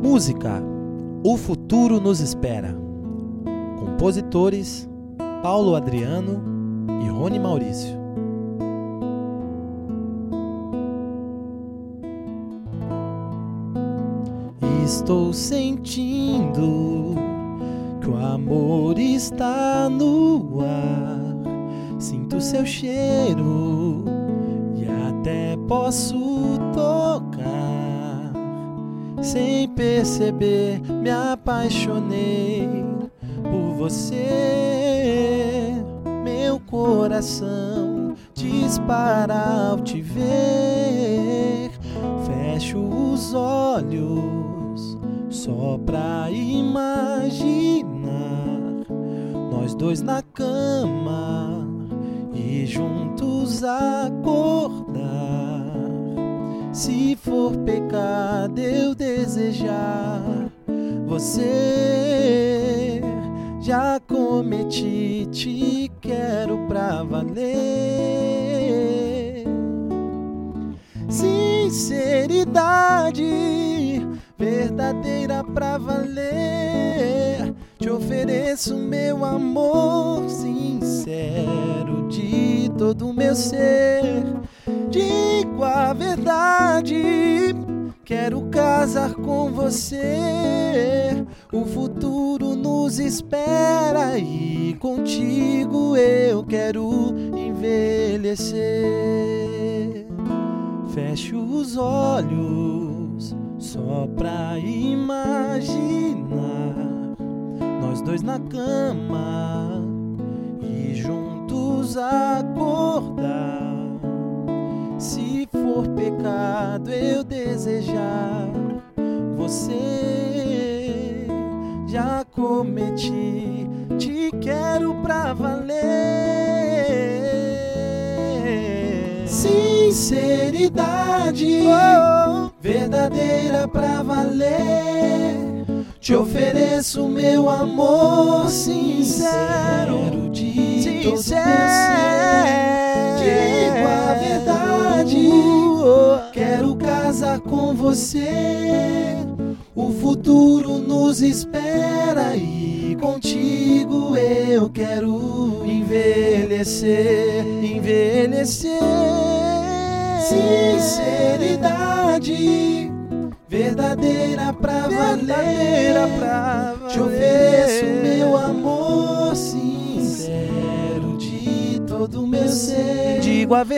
Música, o futuro nos espera. Compositores, Paulo Adriano e Rony Maurício. Estou sentindo que o amor está no ar. Sinto seu cheiro e até posso tocar. Sem perceber, me apaixonei por você. Meu coração dispara ao te ver. Fecho os olhos só pra imaginar nós dois na cama e juntos acordar. Se for pecado eu desejar você, já cometi, te quero pra valer. Sinceridade verdadeira pra valer. Te ofereço meu amor sincero de todo o meu ser. Digo a verdade, quero casar com você. O futuro nos espera e contigo eu quero envelhecer. Fecho os olhos só pra imaginar nós dois na cama e juntos acordar. Se for pecado eu desejar você, já cometi, te quero pra valer. Sinceridade verdadeira pra valer. Te ofereço meu amor sincero de todo meu ser. Digo a verdade, quero casar com você. O futuro nos espera e contigo eu quero envelhecer, envelhecer. Sinceridade verdadeira pra valer. Te ofereço meu amor sincero de todo o meu ser. Digo a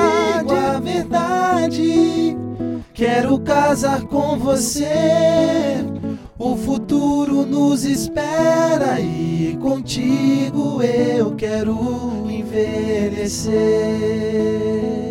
verdade, quero casar com você. O futuro nos espera e contigo eu quero envelhecer.